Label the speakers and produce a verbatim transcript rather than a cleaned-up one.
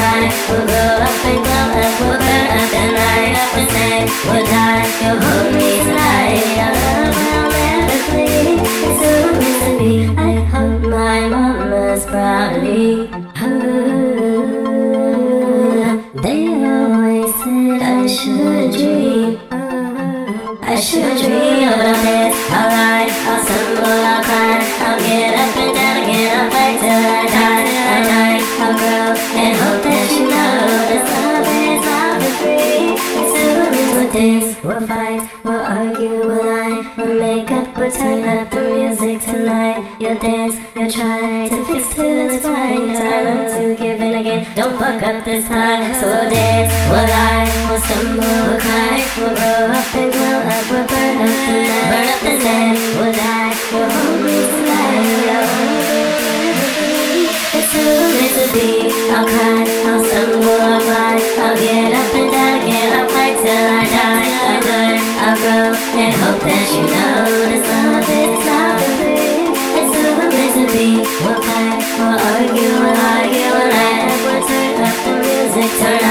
Speaker 1: cry, we'll grow up and glow up, we'll burn up and light up and say we'll die. You'll hold me tonight, our love will never flee. It's who we're meant to be. I hope my mama's proudly. They always said I should dream, I should dream of the best. I'll ride, I'll stumble, I'll cry, I'll get up and down again, I'll fight till I die. I die, I'll grow and hope that you know this love is not for free. It's soon we'll dance, we'll fight, we'll argue, we'll lie, we'll make up, we'll turn up the music tonight. You'll dance, you'll try to fix till it's fine. Time to give in again, don't fuck up this time. So we'll dance, we'll lie, we'll stumble, we'll cry, we'll grow up and glow up, we'll burn up the night, burn up the night, we'll die. You'll hold me tonight, you'll hold me. It's who we're meant to be. I'll cry, I'll stumble, I'll cry, I'll get up and down again, I'll fight till I die. I'll learn, I'll grow and hope that you know this love is not for free. It's who we're meant to be. We'll fight, we'll argue, we'll argue, we'll laugh, we'll turn up the music, turn